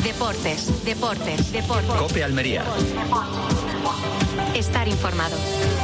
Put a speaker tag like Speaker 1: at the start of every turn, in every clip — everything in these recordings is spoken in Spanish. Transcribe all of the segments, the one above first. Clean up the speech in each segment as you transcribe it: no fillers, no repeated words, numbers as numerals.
Speaker 1: Deportes.
Speaker 2: COPE Almería.
Speaker 1: Estar informado.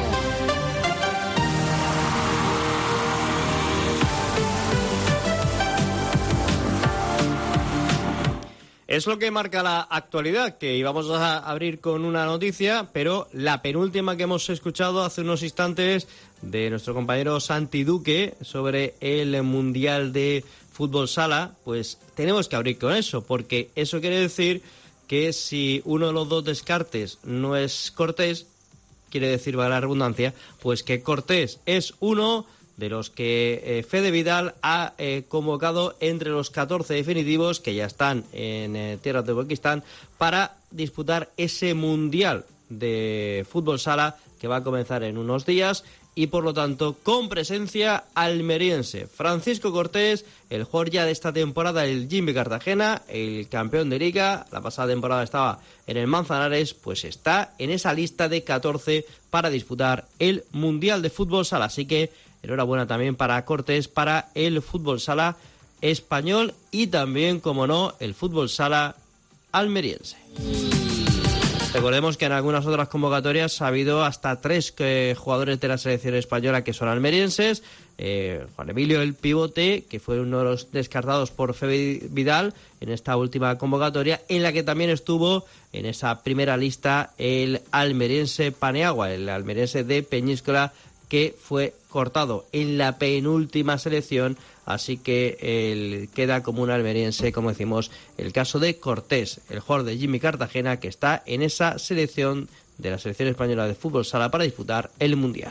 Speaker 3: Es lo que marca la actualidad, que íbamos a abrir con una noticia, pero la penúltima que hemos escuchado hace unos instantes de nuestro compañero Santi Duque sobre el Mundial de Fútbol Sala, pues tenemos que abrir con eso, porque eso quiere decir que si uno de los dos descartes no es Cortés, quiere decir, va la redundancia, pues que Cortés es uno de los que Fede Vidal ha convocado entre los 14 definitivos que ya están en tierras de Uzbekistán para disputar ese Mundial de Fútbol Sala que va a comenzar en unos días y por lo tanto con presencia almeriense. Francisco Cortés, el jugador ya de esta temporada del Jimmy Cartagena, el campeón de Liga, la pasada temporada estaba en el Manzanares, pues está en esa lista de 14 para disputar el Mundial de Fútbol Sala, así que enhorabuena también para Cortés, para el fútbol sala español y también, como no, el fútbol sala almeriense. Recordemos que en algunas otras convocatorias ha habido hasta 3 jugadores de la selección española que son almerienses. Juan Emilio, el pivote, que fue uno de los descartados por Fede Vidal en esta última convocatoria, en la que también estuvo en esa primera lista el almeriense Paniagua, el almeriense de Peñíscola, que fue cortado en la penúltima selección, así que él queda como un almeriense, como decimos, el caso de Cortés, el jugador de Jimmy Cartagena, que está en esa selección de la selección española de fútbol sala para disputar el Mundial.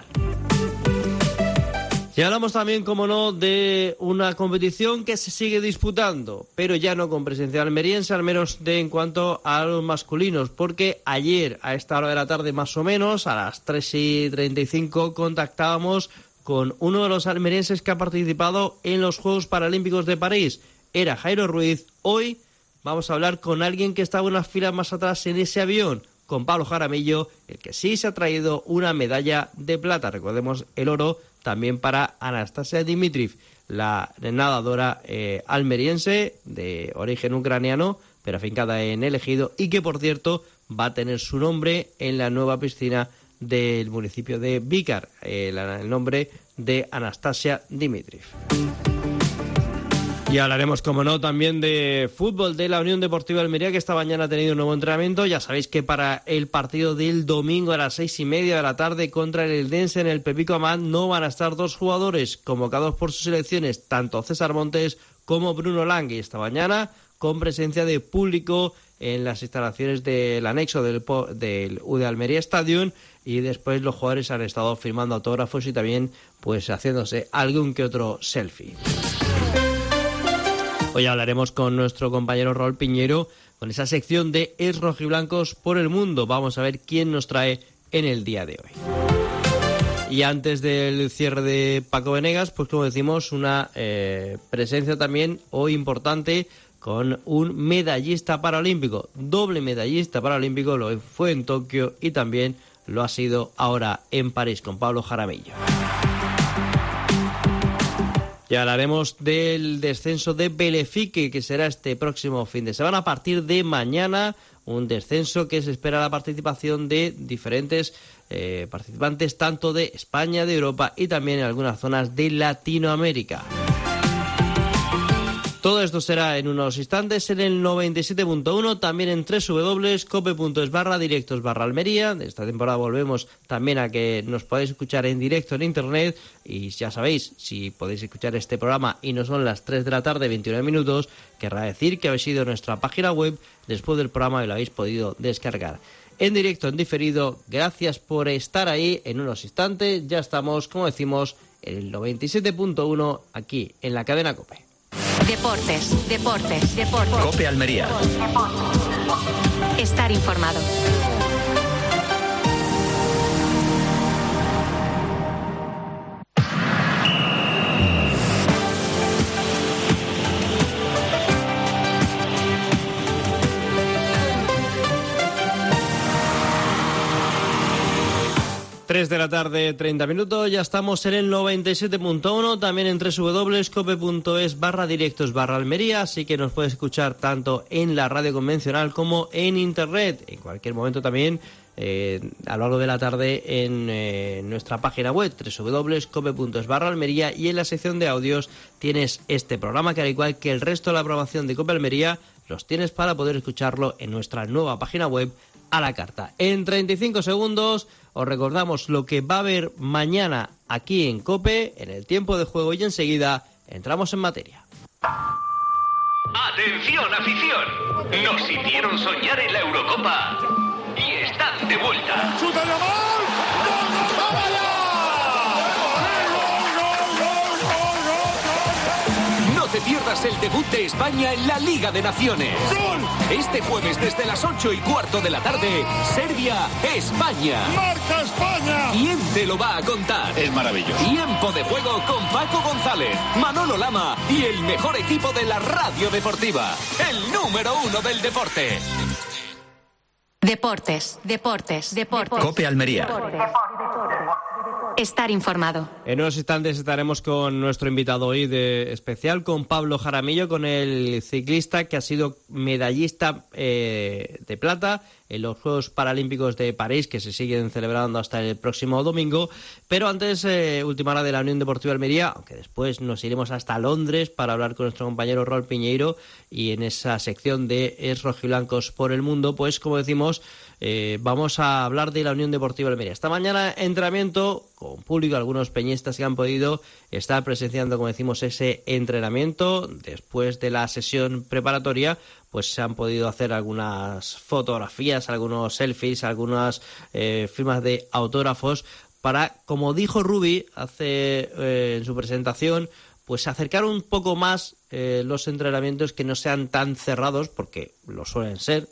Speaker 3: Y hablamos también, como no, de una competición que se sigue disputando, pero ya no con presencia almeriense, al menos en cuanto a los masculinos, porque ayer, a esta hora de la tarde más o menos, a las 3:35, contactábamos con uno de los almerienses que ha participado en los Juegos Paralímpicos de París. Era Jairo Ruiz. Hoy vamos a hablar con alguien que estaba unas filas más atrás en ese avión, con Pablo Jaramillo, el que sí se ha traído una medalla de plata. Recordemos el oro también para Anastasia Dimitriv, la nadadora almeriense de origen ucraniano, pero afincada en el Ejido, y que, por cierto, va a tener su nombre en la nueva piscina del municipio de Vícar, el nombre de Anastasia Dimitriv. Y hablaremos, como no, también de fútbol de la Unión Deportiva Almería, que esta mañana ha tenido un nuevo entrenamiento. Ya sabéis que para el partido del domingo a las 6:30 de la tarde contra el Eldense en el Pepico Amat no van a estar 2 jugadores convocados por sus selecciones, tanto César Montes como Bruno Langui. Esta mañana con presencia de público en las instalaciones del anexo del UD Almería Stadium, y después los jugadores han estado firmando autógrafos y también pues haciéndose algún que otro selfie. Hoy hablaremos con nuestro compañero Raúl Piñero con esa sección de Es Rojiblancos por el Mundo. Vamos a ver quién nos trae en el día de hoy. Y antes del cierre de Paco Venegas, pues como decimos, una presencia también hoy importante con un medallista paralímpico, doble medallista paralímpico, lo fue en Tokio y también lo ha sido ahora en París, con Pablo Jaramillo. Y hablaremos del descenso de Belefique, que será este próximo fin de semana a partir de mañana, un descenso que se espera la participación de diferentes participantes tanto de España, de Europa y también en algunas zonas de Latinoamérica. Todo esto será en unos instantes en el 97.1, también en www.cope.es/directos/Almería. De esta temporada volvemos también a que nos podáis escuchar en directo en internet, y ya sabéis, si podéis escuchar este programa y no son las 3 de la tarde, 29 minutos, querrá decir que habéis ido a nuestra página web después del programa y lo habéis podido descargar. En directo, en diferido, gracias por estar ahí. En unos instantes ya estamos, como decimos, en el 97.1 aquí en la cadena COPE.
Speaker 1: Deportes.
Speaker 2: COPE Almería.
Speaker 1: Estar informado.
Speaker 3: 3 de la tarde, 30 minutos, ya estamos en el 97.1, también en www.cope.es/directos/Almería, así que nos puedes escuchar tanto en la radio convencional como en internet, en cualquier momento también a lo largo de la tarde en nuestra página web www.cope.es/Almería, y en la sección de audios tienes este programa que, al igual que el resto de la programación de Cope Almería, los tienes para poder escucharlo en nuestra nueva página web a la carta. En 35 segundos os recordamos lo que va a haber mañana aquí en COPE, en el tiempo de juego, y enseguida entramos en materia.
Speaker 1: ¡Atención, afición! Nos hicieron soñar en la Eurocopa y están de vuelta.
Speaker 4: ¡Chuta de gol!
Speaker 1: No te pierdas el debut de España en la Liga de Naciones.
Speaker 4: ¡Gol!
Speaker 1: Este jueves desde las 8:15 de la tarde, Serbia-España.
Speaker 4: ¡Marca España!
Speaker 1: ¿Quién te lo va a contar?
Speaker 4: Es maravilloso.
Speaker 1: Tiempo de juego con Paco González, Manolo Lama y el mejor equipo de la radio deportiva. El número 1 del deporte.
Speaker 5: Deportes.
Speaker 2: Cope Almería.
Speaker 5: Estar informado.
Speaker 3: En unos instantes estaremos con nuestro invitado hoy de especial, con Pablo Jaramillo, con el ciclista que ha sido medallista de plata en los Juegos Paralímpicos de París, que se siguen celebrando hasta el próximo domingo. Pero antes, última hora de la Unión Deportiva Almería, aunque después nos iremos hasta Londres para hablar con nuestro compañero Raúl Piñeiro, y en esa sección de Es Rojiblancos por el Mundo, pues como decimos, vamos a hablar de la Unión Deportiva Almería. Esta mañana entrenamiento con público, algunos peñistas que han podido estar presenciando, como decimos, ese entrenamiento. Después de la sesión preparatoria, pues se han podido hacer algunas fotografías, algunos selfies, algunas firmas de autógrafos para, como dijo Rubi en su presentación, pues acercar un poco más los entrenamientos, que no sean tan cerrados, porque lo suelen ser,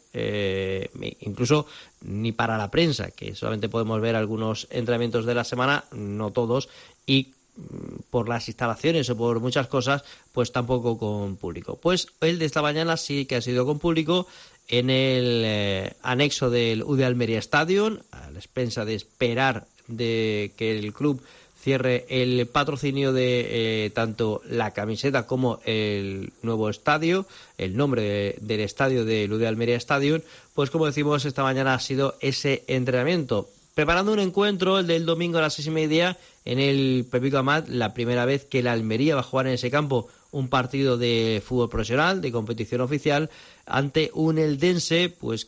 Speaker 3: incluso ni para la prensa, que solamente podemos ver algunos entrenamientos de la semana, no todos, y por las instalaciones o por muchas cosas, pues tampoco con público. Pues el de esta mañana sí que ha sido con público en el anexo del UD Almería Stadium, a la expensa de esperar de que el club cierre el patrocinio de tanto la camiseta como el nuevo estadio, el nombre del estadio del UD Almería Stadium. Pues como decimos, esta mañana ha sido ese entrenamiento, preparando un encuentro, el del domingo a las 6:30 en el Pepico Amat, la primera vez que la Almería va a jugar en ese campo un partido de fútbol profesional, de competición oficial, ante un Eldense pues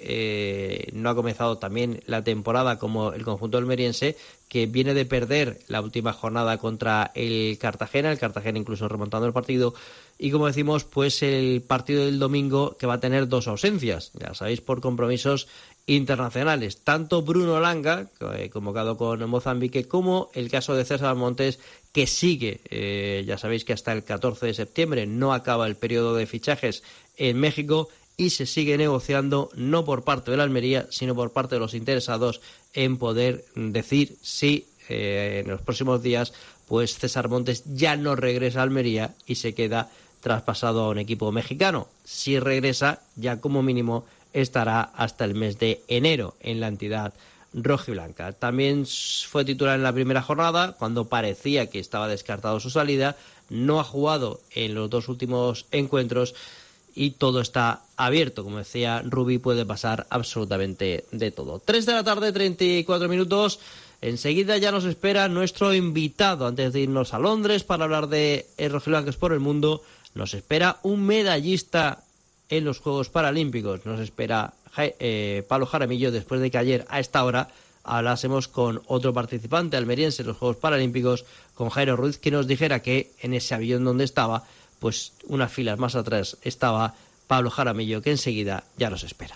Speaker 3: que no ha comenzado también la temporada como el conjunto almeriense, que viene de perder la última jornada contra el Cartagena incluso remontando el partido. Y como decimos, pues el partido del domingo, que va a tener dos ausencias, ya sabéis, por compromisos internacionales, tanto Bruno Langa, convocado con Mozambique, como el caso de César Montes, que sigue, ya sabéis que hasta el 14 de septiembre no acaba el periodo de fichajes en México, y se sigue negociando, no por parte de la Almería, sino por parte de los interesados en poder decir si en los próximos días pues César Montes ya no regresa a Almería y se queda traspasado a un equipo mexicano. Si regresa, ya como mínimo estará hasta el mes de enero en la entidad rojiblanca. También fue titular en la primera jornada, cuando parecía que estaba descartado su salida. No ha jugado en los dos últimos encuentros y todo está abierto. Como decía Rubi, puede pasar absolutamente de todo. 3 de la tarde, 34 minutos. Enseguida ya nos espera nuestro invitado. Antes de irnos a Londres para hablar de Rojiblancos por el Mundo, nos espera un medallista en los Juegos Paralímpicos. Nos espera Pablo Jaramillo, después de que ayer a esta hora hablásemos con otro participante almeriense en los Juegos Paralímpicos, con Jairo Ruiz, que nos dijera que en ese avión donde estaba, pues unas filas más atrás estaba Pablo Jaramillo, que enseguida ya nos espera.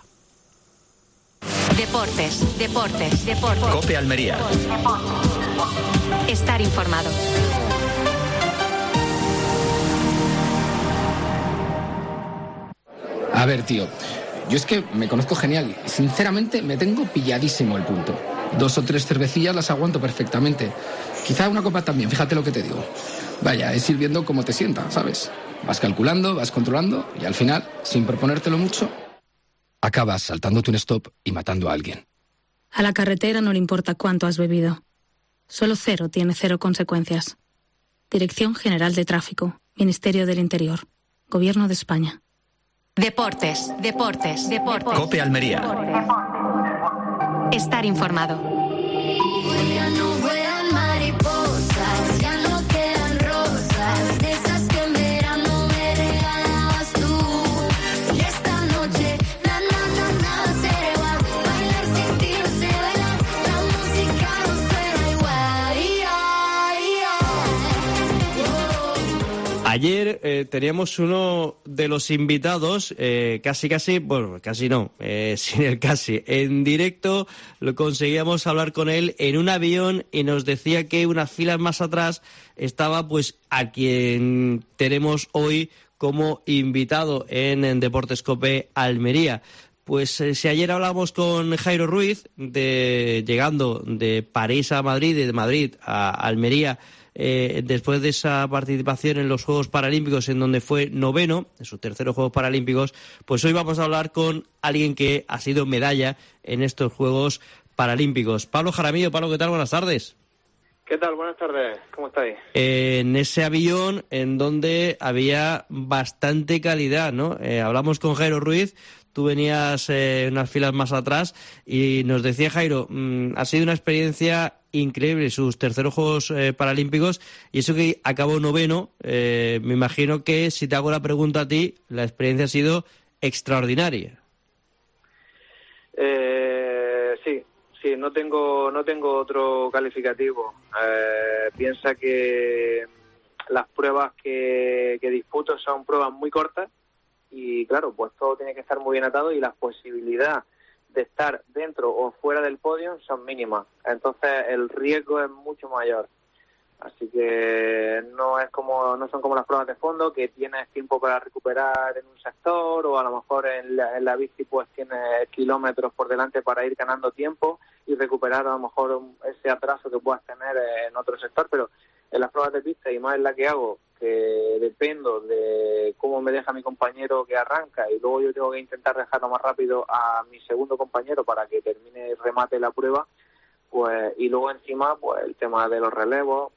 Speaker 5: Deportes.
Speaker 2: Cope Almería.
Speaker 5: Estar informado.
Speaker 6: A ver, tío, yo es que me conozco genial y sinceramente me tengo pilladísimo el punto. 2 o 3 cervecillas las aguanto perfectamente. Quizá una copa también, fíjate lo que te digo. Vaya, es ir viendo cómo te sienta, ¿sabes? Vas calculando, vas controlando y al final, sin proponértelo mucho, acabas saltándote un stop y matando a alguien.
Speaker 4: A la carretera no le importa cuánto has bebido. Solo cero tiene cero consecuencias. Dirección General de Tráfico, Ministerio del Interior, Gobierno de España.
Speaker 2: Deportes.
Speaker 5: COPE Almería.
Speaker 2: Estar informado.
Speaker 7: Ya no vuelan mariposas, ya no quedan rosas, de esas que en verano me regalabas tú. Y esta noche, nada será igual, bailar sin ti no sé bailar, la música no suena igual.
Speaker 3: Ayer teníamos uno de los invitados, casi no, sin el casi, en directo lo conseguíamos hablar con él en un avión y nos decía que unas filas más atrás estaba pues a quien tenemos hoy como invitado en Deportes COPE Almería. Pues si ayer hablamos con Jairo Ruiz, llegando de París a Madrid y de Madrid a Almería, después de esa participación en los Juegos Paralímpicos, en donde fue noveno, en sus terceros Juegos Paralímpicos, pues hoy vamos a hablar con alguien que ha sido medalla en estos Juegos Paralímpicos. Pablo Jaramillo. Pablo, ¿qué tal? Buenas tardes.
Speaker 8: ¿Qué tal? Buenas tardes. ¿Cómo estáis?
Speaker 3: En ese avión en donde había bastante calidad, ¿no? Hablamos con Jairo Ruiz. Tú venías unas filas más atrás y nos decía Jairo, ha sido una experiencia increíble sus terceros Juegos Paralímpicos, y eso que acabó noveno. Me imagino que si te hago la pregunta a ti, la experiencia ha sido extraordinaria.
Speaker 8: Sí, no tengo otro calificativo. Piensa que las pruebas que disputo son pruebas muy cortas y claro, pues todo tiene que estar muy bien atado y la posibilidad de estar dentro o fuera del podio son mínimas. Entonces el riesgo es mucho mayor. Así que no son como las pruebas de fondo, que tienes tiempo para recuperar en un sector, o a lo mejor en la bici pues tienes kilómetros por delante para ir ganando tiempo y recuperar a lo mejor ese atraso que puedas tener en otro sector. Pero en las pruebas de pista, y más en la que hago, que dependo de cómo me deja mi compañero que arranca y luego yo tengo que intentar dejarlo más rápido a mi segundo compañero para que termine el remate la prueba, pues, y luego encima pues el tema de los relevos.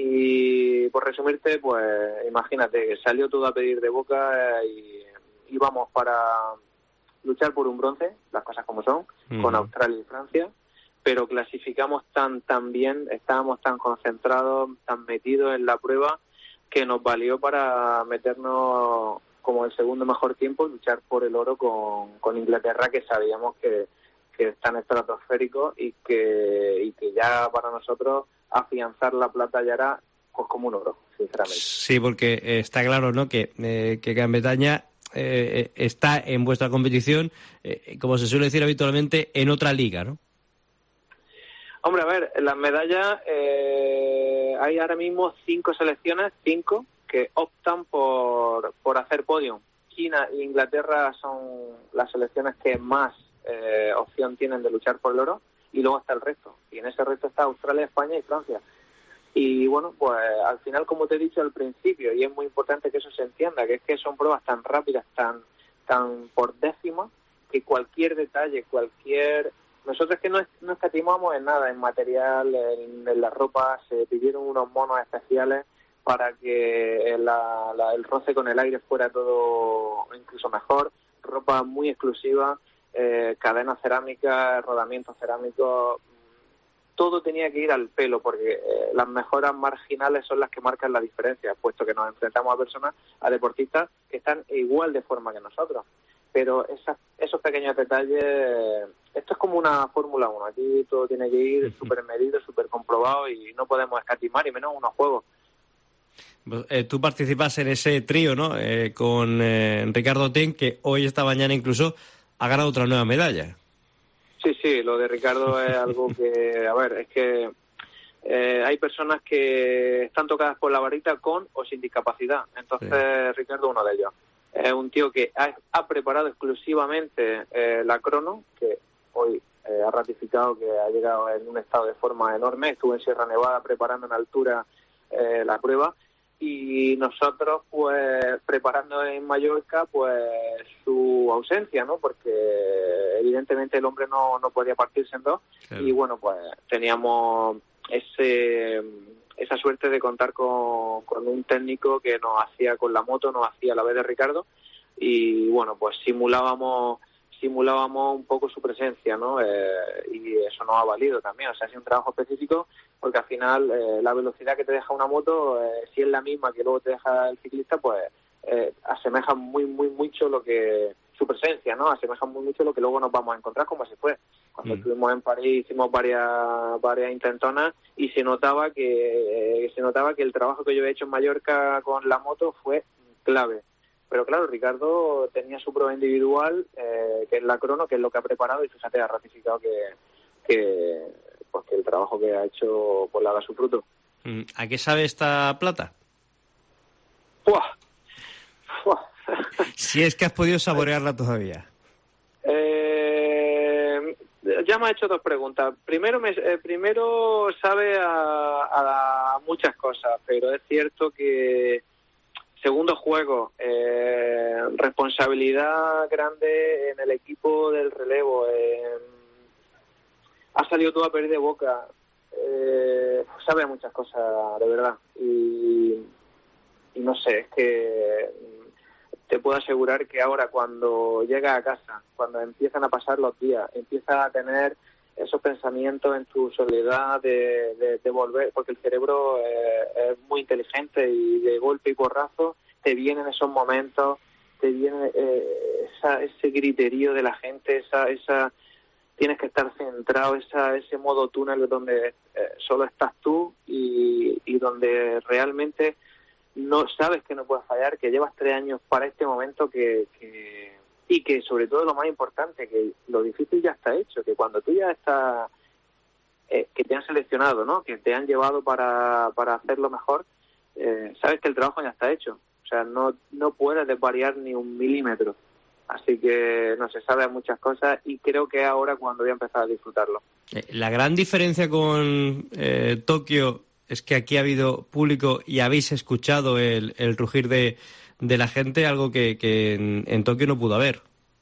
Speaker 8: Y por resumirte, pues imagínate que salió todo a pedir de boca y íbamos para luchar por un bronce, las cosas como son, con Australia y Francia, pero clasificamos tan bien, estábamos tan concentrados, tan metidos en la prueba, que nos valió para meternos como el segundo mejor tiempo y luchar por el oro con Inglaterra, que sabíamos que están estratosféricos y que ya para nosotros afianzar la plata ya era pues como un oro, sinceramente.
Speaker 3: Sí, porque está claro, ¿no?, que Gran Bretaña está en vuestra competición, como se suele decir habitualmente, en otra liga, ¿no?
Speaker 8: Hombre, a ver, en las medallas hay ahora mismo 5 selecciones, 5 que optan por hacer podium. China e Inglaterra son las selecciones que más opción tienen de luchar por el oro, y luego está el resto, y en ese resto está Australia, España y Francia. Y bueno, pues al final, como te he dicho al principio, y es muy importante que eso se entienda, que es que son pruebas tan rápidas, tan por décima, que cualquier detalle, nosotros es que no escatimamos en nada, en material, en la ropa. Se pidieron unos monos especiales para que el roce con el aire fuera todo incluso mejor, ropa muy exclusiva, cadenas cerámicas, rodamientos cerámicos, todo tenía que ir al pelo, porque las mejoras marginales son las que marcan la diferencia, puesto que nos enfrentamos a deportistas que están igual de forma que nosotros. Pero esos pequeños detalles, esto es como una Fórmula 1, aquí todo tiene que ir súper medido, súper comprobado, y no podemos escatimar, y menos unos juegos.
Speaker 3: Tú participas en ese trío, ¿no?, con Ricardo Ten, que hoy, esta mañana incluso, ha ganado otra nueva medalla.
Speaker 8: Sí, lo de Ricardo es algo que, a ver, es que hay personas que están tocadas por la varita con o sin discapacidad. Entonces, sí. Ricardo es uno de ellos. Es un tío que ha preparado exclusivamente la crono, que hoy ha ratificado que ha llegado en un estado de forma enorme. Estuvo en Sierra Nevada preparando en altura la prueba, y nosotros pues preparando en Mallorca pues su ausencia, ¿no?, porque evidentemente el hombre no podía partirse en dos, claro. Y bueno, pues teníamos esa suerte de contar con un técnico que nos hacía con la moto, nos hacía a la vez de Ricardo, y bueno, pues simulábamos un poco su presencia, ¿no? Y eso nos ha valido también, o sea, ha sido un trabajo específico, porque al final la velocidad que te deja una moto, si es la misma que luego te deja el ciclista, pues asemeja mucho lo que su presencia, ¿no? Asemeja muy mucho lo que luego nos vamos a encontrar, como se fue. Cuando estuvimos en París hicimos varias intentonas y se notaba que el trabajo que yo he hecho en Mallorca con la moto fue clave. Pero claro, Ricardo tenía su prueba individual, que es la crono, que es lo que ha preparado, y fíjate, ha ratificado que el trabajo que ha hecho pues le haga su fruto.
Speaker 3: ¿A qué sabe esta plata?
Speaker 8: ¡Buah!
Speaker 3: Si es que has podido saborearla todavía.
Speaker 8: Ya me ha hecho dos preguntas. Primero sabe a muchas cosas, pero es cierto que segundo juego, responsabilidad grande en el equipo del relevo, ha salido todo a pedir de boca, sabe a muchas cosas, de verdad, y no sé, es que te puedo asegurar que ahora cuando llega a casa, cuando empiezan a pasar los días, empiezas a tener esos pensamientos en tu soledad de volver, porque el cerebro es muy inteligente y de golpe y porrazo te vienen esos momentos, te viene ese griterío de la gente, esa tienes que estar centrado, ese modo túnel donde solo estás tú y donde realmente no sabes que no puedes fallar, que llevas 3 años para este momento y que sobre todo lo más importante, que lo difícil ya está hecho, que cuando tú ya estás, que te han seleccionado, ¿no? Que te han llevado para hacerlo mejor, sabes que el trabajo ya está hecho, o sea, no puedes desvariar ni un milímetro, así que no se sabe muchas cosas y creo que ahora cuando voy a empezar a disfrutarlo. La gran diferencia con Tokio es que aquí ha habido público y habéis escuchado el rugir de la gente, algo que en Tokio no pudo haber.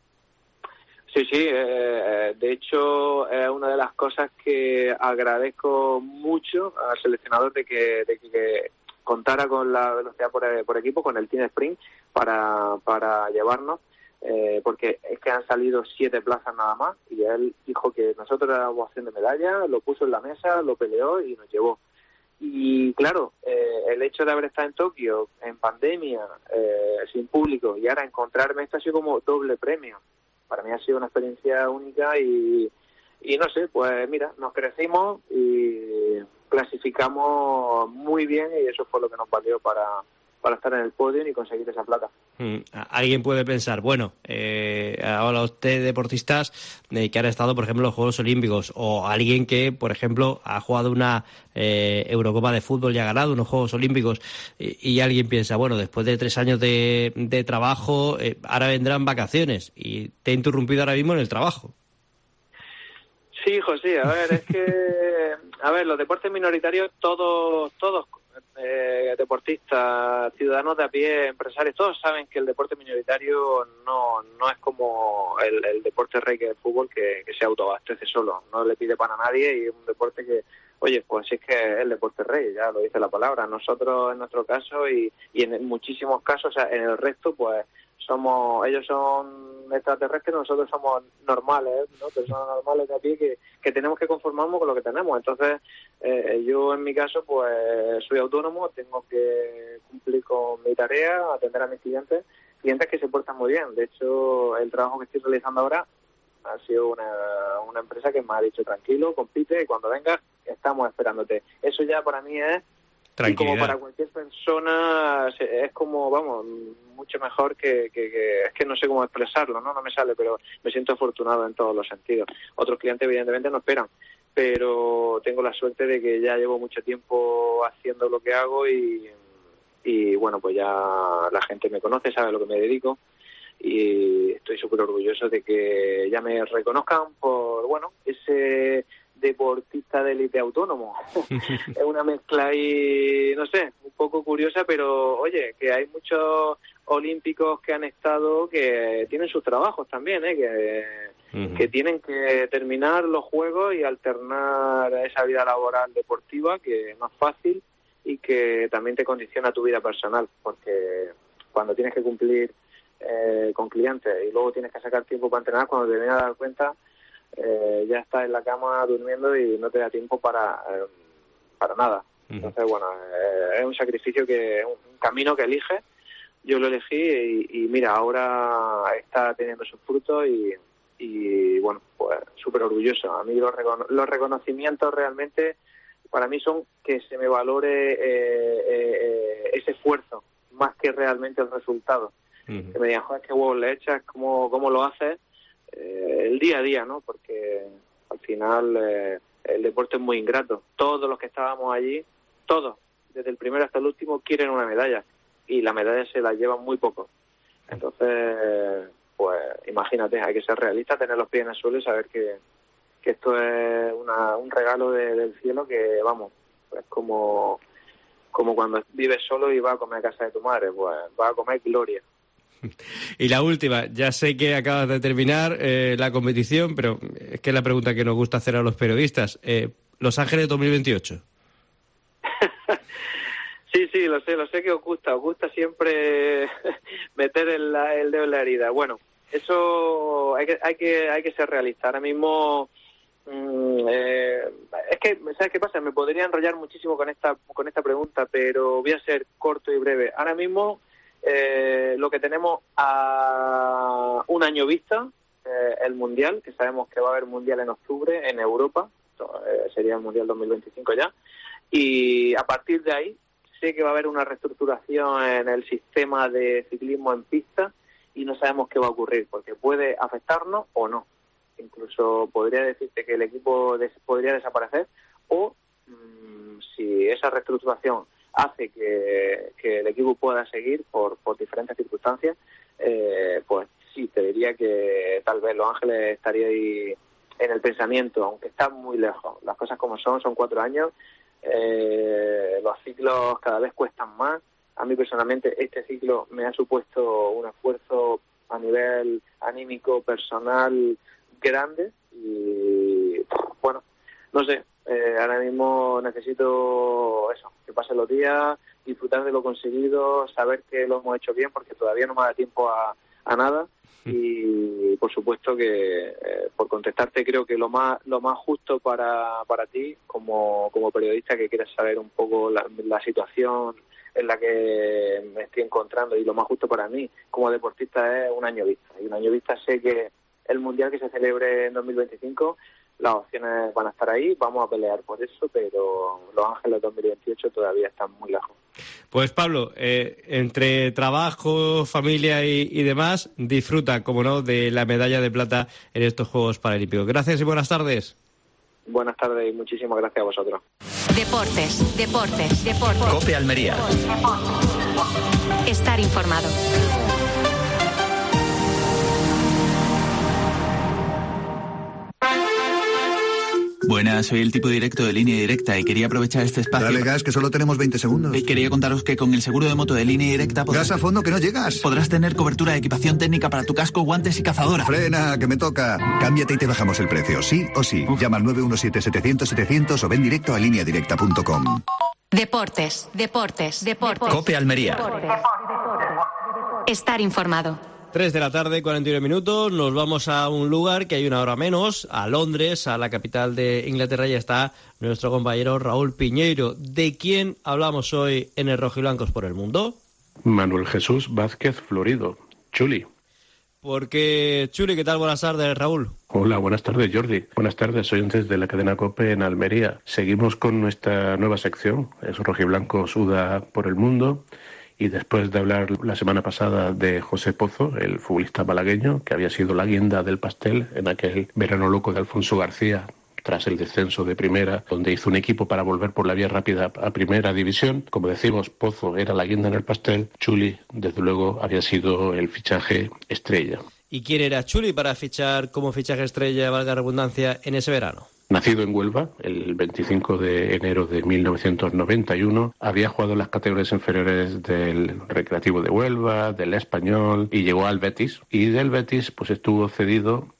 Speaker 8: Sí, de hecho es una de las cosas que agradezco mucho al seleccionador de que contara con la velocidad por equipo, con el Team Sprint, para llevarnos, porque es que han salido 7 plazas nada más y él dijo que nosotros éramos opción de medalla, lo puso en la mesa, lo peleó y nos llevó. Y claro, el hecho de haber estado en Tokio, en pandemia, sin público, y ahora encontrarme esto ha sido como doble premio. Para mí ha sido una experiencia única y no sé, pues mira, nos crecimos y clasificamos muy bien y eso fue lo que nos valió para estar en el podio y conseguir esa plata. Alguien puede pensar, bueno, ahora usted deportistas que han estado, por ejemplo, en los Juegos Olímpicos, o alguien que, por ejemplo, ha jugado una Eurocopa de fútbol y ha ganado unos Juegos Olímpicos, y alguien piensa, bueno, después de 3 años de trabajo, ahora vendrán vacaciones, y te he interrumpido ahora mismo en el trabajo. Sí, José, a ver, es que, los deportes minoritarios, todos deportistas, ciudadanos de a pie, empresarios, todos saben que el deporte minoritario no es como el deporte rey, que es el fútbol, que se autoabastece solo, no le pide pan a nadie, y es un deporte que, oye, pues es que es el deporte rey, ya lo dice la palabra. Nosotros, en nuestro caso, y en muchísimos casos, o sea, en el resto, pues ellos son extraterrestres, nosotros somos normales, ¿no? Personas normales de a pie que tenemos que conformarnos con lo que tenemos. Entonces, yo en mi caso, pues soy autónomo, tengo que cumplir con mi tarea, atender a mis clientes que se portan muy bien. De hecho, el trabajo que estoy realizando ahora ha sido una empresa que me ha dicho, tranquilo, compite, y cuando vengas estamos esperándote. Eso ya para mí es, y como para cualquier persona, es como, vamos, mucho mejor que es que no sé cómo expresarlo, no me sale, pero me siento afortunado en todos los sentidos. Otros clientes evidentemente no esperan, pero tengo la suerte de que ya llevo mucho tiempo haciendo lo que hago y bueno, pues ya la gente me conoce, sabe a lo que me dedico, y estoy súper orgulloso de que ya me reconozcan por, bueno, ese deportista de élite autónomo. Es una mezcla ahí, no sé, un poco curiosa, pero oye, que hay muchos olímpicos que han estado que tienen sus trabajos también, que que tienen que terminar los juegos y alternar esa vida laboral deportiva, que no es fácil y que también te condiciona tu vida personal, porque cuando tienes que cumplir con clientes y luego tienes que sacar tiempo para entrenar, cuando te vienes a dar cuenta ya estás en la cama durmiendo y no te da tiempo para nada. Entonces, bueno, es un sacrificio, es un camino que eliges. Yo lo elegí y mira, ahora está teniendo sus frutos y bueno, pues súper orgulloso. A mí los reconocimientos realmente para mí son que se me valore ese esfuerzo más que realmente el resultado. Que me digan, joder, qué huevos le echas, cómo lo haces, el día a día, ¿no? Porque al final el deporte es muy ingrato. Todos los que estábamos allí, todos, desde el primero hasta el último, quieren una medalla y la medalla se la llevan muy poco. Entonces, pues imagínate, hay que ser realista, tener los pies en el suelo y saber que esto es un regalo del cielo, que vamos, es como cuando vives solo y vas a comer a casa de tu madre, pues vas a comer gloria.
Speaker 3: Y la última, ya sé que acabas de terminar la competición, pero es que es la pregunta que nos gusta hacer a los periodistas. Los Ángeles 2028.
Speaker 8: Sí, lo sé que os gusta siempre meter el dedo en la herida. Bueno, eso hay que ser realista. Ahora mismo es que, ¿sabes qué pasa? Me podría enrollar muchísimo con esta pregunta, pero voy a ser corto y breve. Ahora mismo lo que tenemos a un año vista, el Mundial, que sabemos que va a haber Mundial en octubre en Europa, sería el Mundial 2025 ya, y a partir de ahí sé que va a haber una reestructuración en el sistema de ciclismo en pista y no sabemos qué va a ocurrir, porque puede afectarnos o no. Incluso podría decirte que el equipo podría desaparecer, o si esa reestructuración hace que el equipo pueda seguir por diferentes circunstancias, pues sí, te diría que tal vez Los Ángeles estaría ahí en el pensamiento, aunque está muy lejos. Las cosas como son 4 años, los ciclos cada vez cuestan más. A mí personalmente este ciclo me ha supuesto un esfuerzo a nivel anímico, personal, grande, y bueno, no sé, ahora mismo necesito eso, que pasen los días, disfrutar de lo conseguido, saber que lo hemos hecho bien, porque todavía no me da tiempo a nada. Y por supuesto que por contestarte, creo que lo más justo para ti como periodista que quieres saber un poco la situación en la que me estoy encontrando, y lo más justo para mí como deportista es un año vista. Y un año vista sé que el Mundial que se celebre en 2025, las opciones van a estar ahí, vamos a pelear por eso, pero Los Ángeles 2028 todavía están muy lejos.
Speaker 3: Pues Pablo, entre trabajo, familia y demás, disfruta, como no, de la medalla de plata en estos Juegos Paralímpicos. Gracias y buenas tardes.
Speaker 8: Buenas tardes y muchísimas gracias a vosotros.
Speaker 2: Deportes.
Speaker 5: COPE Almería.
Speaker 2: Estar informado.
Speaker 9: Buenas, soy el tipo directo de Línea Directa y quería aprovechar este espacio.
Speaker 10: Dale gas, que solo tenemos 20 segundos.
Speaker 9: Quería contaros que con el seguro de moto de Línea Directa
Speaker 10: Gas a fondo, que no llegas.
Speaker 9: podrás tener cobertura de equipación técnica para tu casco, guantes y cazadora.
Speaker 10: Frena, que me toca. Cámbiate y te bajamos el precio, sí o sí. Llama al 917-700-700 o ven directo a lineadirecta.com.
Speaker 2: Deportes.
Speaker 5: COPE Almería.
Speaker 2: Estar informado.
Speaker 3: 3 de la tarde, 41 minutos. Nos vamos a un lugar que hay una hora menos, a Londres, a la capital de Inglaterra. Ya está nuestro compañero Raúl Piñeiro. ¿De quién hablamos hoy en el Rojiblancos por el Mundo?
Speaker 11: Manuel Jesús Vázquez Florido, Chuli.
Speaker 3: Porque, Chuli, ¿qué tal? Buenas tardes, Raúl.
Speaker 11: Hola, buenas tardes, Jordi. Buenas tardes, soy oyentes de la cadena COPE en Almería. Seguimos con nuestra nueva sección, es Rojiblanco Suda por el Mundo. Y después de hablar la semana pasada de José Pozo, el futbolista malagueño, que había sido la guinda del pastel en aquel verano loco de Alfonso García, tras el descenso de primera, donde hizo un equipo para volver por la vía rápida a primera división. Como decimos, Pozo era la guinda en el pastel, Chuli, desde luego, había sido el fichaje estrella.
Speaker 3: ¿Y quién era Chuli para fichar como fichaje estrella, valga la redundancia, en ese verano?
Speaker 11: Nacido en Huelva el 25 de enero de 1991, había jugado en las categorías inferiores del Recreativo de Huelva, del Español, y llegó al Betis. Y del Betis pues estuvo cedido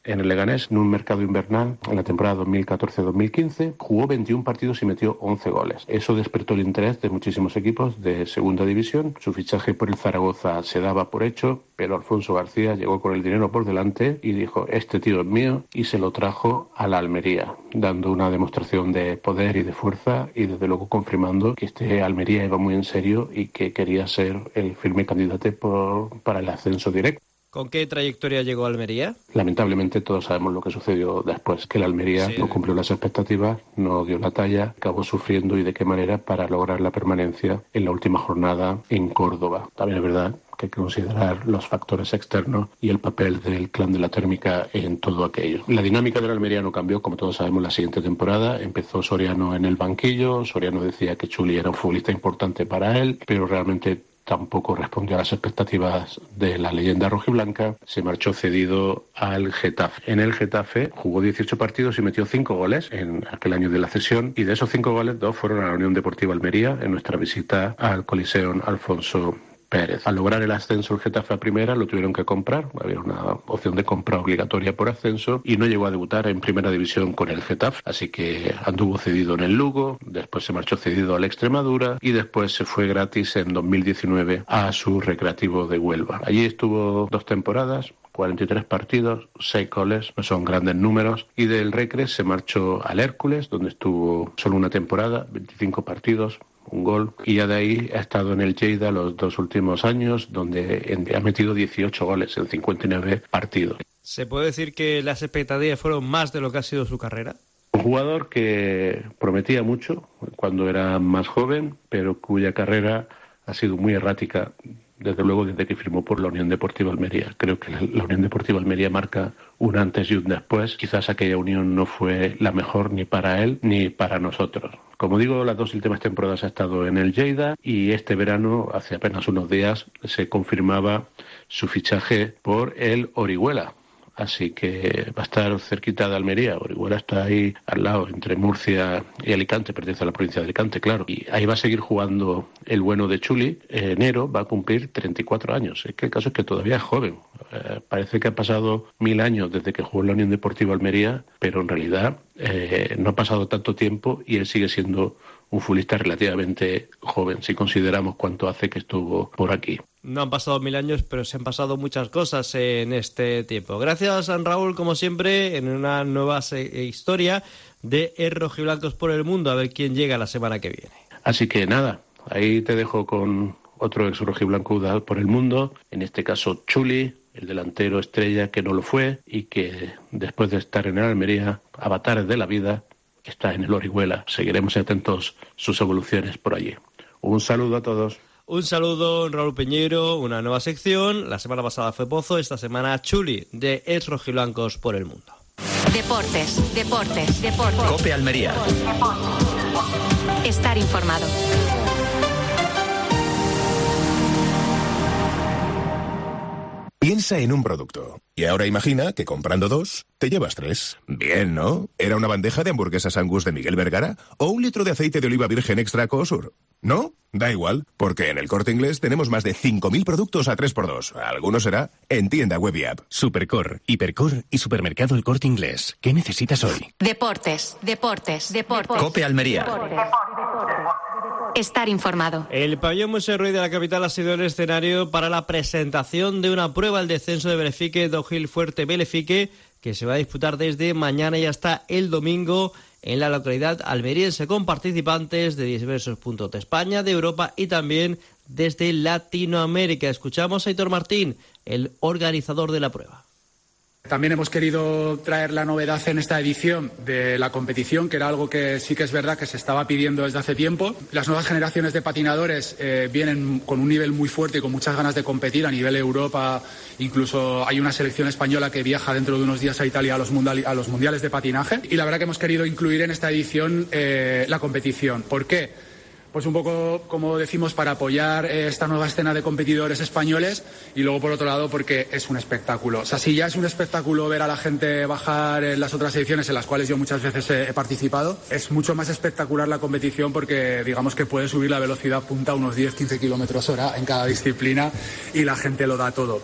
Speaker 11: en el Leganés en un mercado invernal en la temporada 2014-2015. Jugó 21 partidos y metió 11 goles. Eso despertó el interés de muchísimos equipos de segunda división. Su fichaje por el Zaragoza se daba por hecho, pero Alfonso García llegó con el dinero por delante y dijo: este tío es mío, y se lo trajo a la Almería, dando una demostración de poder y de fuerza, y desde luego confirmando que este Almería iba muy en serio y que quería ser el firme candidato para el ascenso directo.
Speaker 3: ¿Con qué trayectoria llegó a Almería?
Speaker 11: Lamentablemente todos sabemos lo que sucedió después, que el Almería no cumplió las expectativas, no dio la talla, acabó sufriendo, y de qué manera, para lograr la permanencia en la última jornada en Córdoba. También es verdad que hay que considerar los factores externos y el papel del clan de la térmica en todo aquello. La dinámica del Almería no cambió, como todos sabemos, la siguiente temporada. Empezó Soriano en el banquillo. Soriano decía que Chuli era un futbolista importante para él, pero realmente tampoco respondió a las expectativas de la leyenda rojiblanca. Se marchó cedido al Getafe. En el Getafe jugó 18 partidos y metió 5 goles en aquel año de la cesión, y de esos 5 goles, 2 fueron a la Unión Deportiva Almería en nuestra visita al Coliseum Alfonso Pérez. Al lograr el ascenso el Getafe a primera, lo tuvieron que comprar. Había una opción de compra obligatoria por ascenso, y no llegó a debutar en primera división con el Getafe, así que anduvo cedido en el Lugo, después se marchó cedido al Extremadura, y después se fue gratis en 2019 a su Recreativo de Huelva. Allí estuvo 2 temporadas, 43 partidos, 6 goles, no son grandes números, y del Recre se marchó al Hércules, donde estuvo solo una temporada, 25 partidos, 1 gol, y ya de ahí ha estado en el Lleida los 2 últimos años, donde ha metido 18 goles en 59 partidos.
Speaker 3: ¿Se puede decir que las expectativas fueron más de lo que ha sido su carrera?
Speaker 11: Un jugador que prometía mucho cuando era más joven, pero cuya carrera ha sido muy errática, desde luego desde que firmó por la Unión Deportiva Almería. Creo que la Unión Deportiva Almería marca un antes y un después. Quizás aquella unión no fue la mejor ni para él ni para nosotros. Como digo, las 2 últimas temporadas ha estado en el Lleida, y este verano, hace apenas unos días, se confirmaba su fichaje por el Orihuela. Así que va a estar cerquita de Almería. Orihuela está ahí al lado, entre Murcia y Alicante, pertenece a la provincia de Alicante, claro. Y ahí va a seguir jugando el bueno de Chuli. En enero va a cumplir 34 años. Es que el caso es que todavía es joven. Parece que ha pasado 1000 años desde que jugó en la Unión Deportiva Almería, pero en realidad no ha pasado tanto tiempo, y él sigue siendo un futbolista relativamente joven, si consideramos cuánto hace que estuvo por aquí.
Speaker 3: No han pasado 1000 años, pero se han pasado muchas cosas en este tiempo. Gracias, San Raúl, como siempre, en una nueva historia de Rojiblancos por el Mundo. A ver quién llega la semana que viene.
Speaker 11: Así que nada, ahí te dejo con otro ex rojiblanco por el mundo, en este caso Chuli, el delantero estrella que no lo fue, y que después de estar en el Almería, avatares de la vida, está en el Orihuela. Seguiremos atentos sus evoluciones por allí. Un saludo a todos.
Speaker 3: Un saludo, Raúl Peñero, una nueva sección. La semana pasada fue Pozo, esta semana Chuli, de Ex Rojiblancos por el Mundo.
Speaker 2: Deportes.
Speaker 5: COPE Almería.
Speaker 2: Estar informado.
Speaker 12: Piensa en un producto. Y ahora imagina que comprando 2, te llevas 3. Bien, ¿no? ¿Era una bandeja de hamburguesas Angus de Miguel Vergara? ¿O un litro de aceite de oliva virgen extra Coosur? ¿No? Da igual, porque en el Corte Inglés tenemos más de 5.000 productos a 3x2. Alguno será en tienda web y app.
Speaker 13: Supercor, Hipercor y Supermercado El Corte Inglés. ¿Qué necesitas hoy?
Speaker 2: Deportes.
Speaker 5: COPE Almería.
Speaker 2: Estar informado.
Speaker 3: El pabellón Museo Ruiz de la capital ha sido el escenario para la presentación de una prueba al descenso de Belefique, Downhill Fuerte Belefique, que se va a disputar desde mañana y hasta el domingo en la localidad almeriense, con participantes de diversos puntos de España, de Europa y también desde Latinoamérica. Escuchamos a Aitor Martín, el organizador de la prueba.
Speaker 14: También hemos querido traer la novedad en esta edición de la competición, que era algo que sí que es verdad que se estaba pidiendo desde hace tiempo. Las nuevas generaciones de patinadores vienen con un nivel muy fuerte y con muchas ganas de competir a nivel Europa. Incluso hay una selección española que viaja dentro de unos días a Italia a los mundiales de patinaje. Y la verdad que hemos querido incluir en esta edición la competición. ¿Por qué? Pues un poco, como decimos, para apoyar esta nueva escena de competidores españoles, y luego por otro lado porque es un espectáculo. O sea, si ya es un espectáculo ver a la gente bajar en las otras ediciones en las cuales yo muchas veces he participado, es mucho más espectacular la competición porque digamos que puede subir la velocidad punta a unos 10-15 km/h en cada disciplina y la gente lo da todo.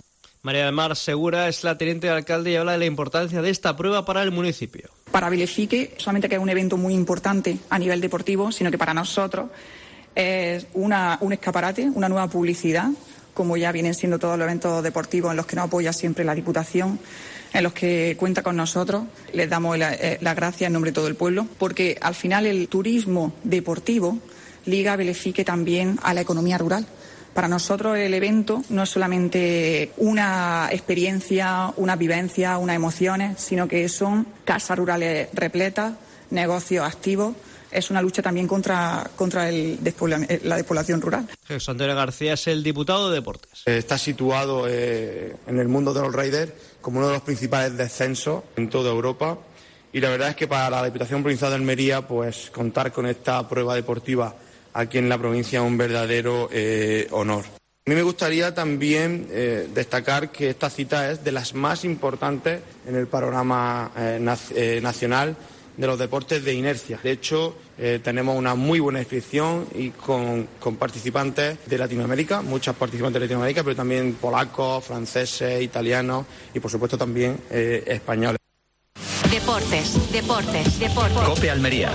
Speaker 3: María del Mar Segura es la teniente de alcalde y habla de la importancia de esta prueba para el municipio.
Speaker 15: Para Bilefique, solamente que es un evento muy importante a nivel deportivo, sino que para nosotros es un escaparate, una nueva publicidad, como ya vienen siendo todos los eventos deportivos en los que nos apoya siempre la Diputación, en los que cuenta con nosotros. Les damos las gracias en nombre de todo el pueblo, porque al final el turismo deportivo liga a Bilefique también a la economía rural. Para nosotros el evento no es solamente una experiencia, una vivencia, unas emociones, sino que son casas rurales repletas, negocios activos. Es una lucha también contra la despoblación rural.
Speaker 3: Jesús Antonio García es el diputado de Deportes.
Speaker 16: Está situado en el mundo de los riders como uno de los principales descensos en toda Europa. Y la verdad es que para la Diputación Provincial de Almería, pues contar con esta prueba deportiva aquí en la provincia es un verdadero honor. A mí me gustaría también destacar que esta cita es de las más importantes en el panorama nacional de los deportes de inercia. De hecho, tenemos una muy buena inscripción y con participantes de Latinoamérica, muchos participantes de Latinoamérica, pero también polacos, franceses, italianos y por supuesto también españoles.
Speaker 2: Deportes.
Speaker 5: COPE Almería.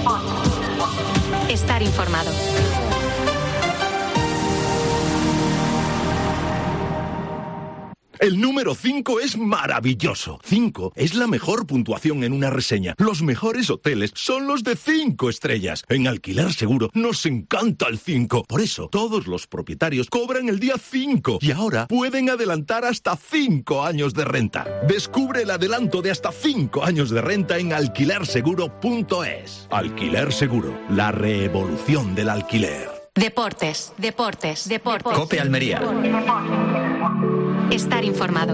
Speaker 2: Estar informado.
Speaker 17: El número 5 es maravilloso. 5 es la mejor puntuación en una reseña. Los mejores hoteles son los de 5 estrellas. En Alquiler Seguro nos encanta el 5. Por eso, todos los propietarios cobran el día 5 y ahora pueden adelantar hasta 5 años de renta. Descubre el adelanto de hasta 5 años de renta en alquilerseguro.es. Alquiler Seguro, la revolución del alquiler.
Speaker 2: Deportes.
Speaker 5: COPE Almería.
Speaker 2: Estar informado.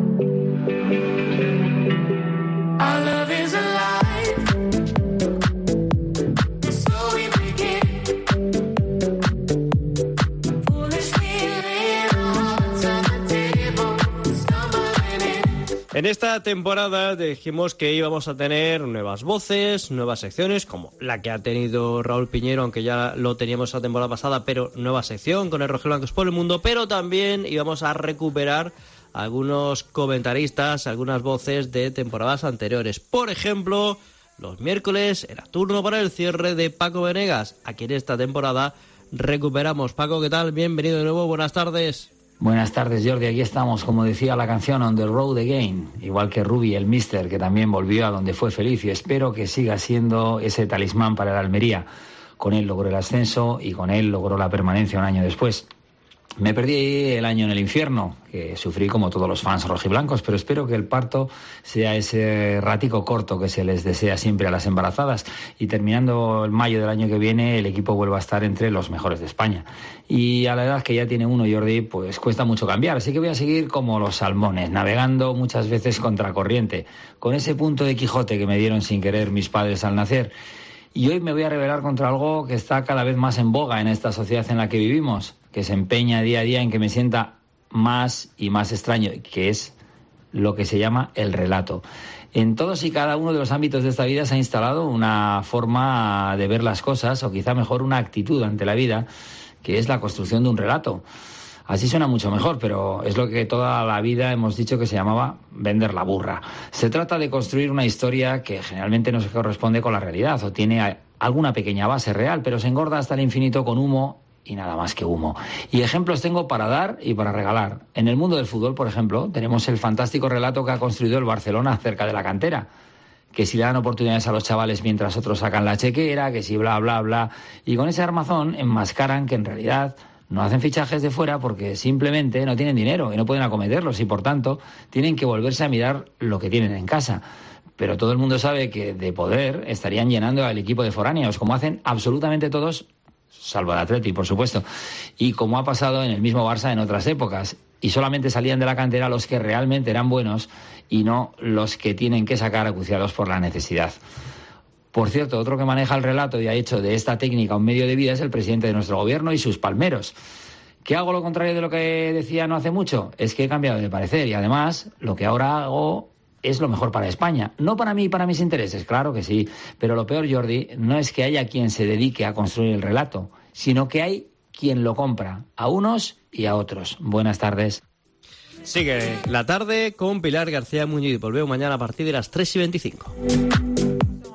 Speaker 3: En esta temporada dijimos que íbamos a tener nuevas voces, nuevas secciones, como la que ha tenido Raúl Piñero, aunque ya lo teníamos la temporada pasada, pero nueva sección con el Rojiblancos por el Mundo, pero también íbamos a recuperar algunos comentaristas, algunas voces de temporadas anteriores. Por ejemplo, los miércoles era turno para el cierre de Paco Venegas, a quien esta temporada recuperamos. Paco, ¿qué tal? Bienvenido de nuevo, buenas tardes.
Speaker 18: Buenas tardes, Jordi. Aquí estamos, como decía la canción, on the road again, igual que Ruby, el Mister, que también volvió a donde fue feliz, y espero que siga siendo ese talismán para el Almería. Con él logró el ascenso y con él logró la permanencia un año después. Me perdí el año en el infierno, que sufrí como todos los fans rojiblancos, pero espero que el parto sea ese ratico corto que se les desea siempre a las embarazadas, y terminando el mayo del año que viene el equipo vuelva a estar entre los mejores de España. Y a la edad que ya tiene uno, Jordi, pues cuesta mucho cambiar, así que voy a seguir como los salmones, navegando muchas veces contracorriente, con ese punto de Quijote que me dieron sin querer mis padres al nacer. Y hoy me voy a rebelar contra algo que está cada vez más en boga en esta sociedad en la que vivimos, que se empeña día a día en que me sienta más y más extraño, que es lo que se llama el relato. En todos y cada uno de los ámbitos de esta vida se ha instalado una forma de ver las cosas, o quizá mejor una actitud ante la vida, que es la construcción de un relato. Así suena mucho mejor, pero es lo que toda la vida hemos dicho que se llamaba vender la burra. Se trata de construir una historia que generalmente no se corresponde con la realidad o tiene alguna pequeña base real, pero se engorda hasta el infinito con humo y nada más que humo. Y ejemplos tengo para dar y para regalar. En el mundo del fútbol, por ejemplo, tenemos el fantástico relato que ha construido el Barcelona acerca de la cantera. Que si le dan oportunidades a los chavales mientras otros sacan la chequera, que si bla, bla, bla. Y con ese armazón enmascaran que en realidad no hacen fichajes de fuera porque simplemente no tienen dinero y no pueden acometerlos y por tanto tienen que volverse a mirar lo que tienen en casa. Pero todo el mundo sabe que de poder estarían llenando al equipo de foráneos, como hacen absolutamente todos, salvo el Atleti, por supuesto, y como ha pasado en el mismo Barça en otras épocas. Y solamente salían de la cantera los que realmente eran buenos y no los que tienen que sacar acuciados por la necesidad. Por cierto, otro que maneja el relato y ha hecho de esta técnica un medio de vida es el presidente de nuestro gobierno y sus palmeros. ¿Qué hago lo contrario de lo que decía no hace mucho? Es que he cambiado de parecer y además lo que ahora hago es lo mejor para España. No para mí y para mis intereses, claro que sí. Pero lo peor, Jordi, no es que haya quien se dedique a construir el relato, sino que hay quien lo compra, a unos y a otros. Buenas tardes.
Speaker 3: Sigue la tarde con Pilar García Muñiz. Volvemos mañana a partir de las 3:25.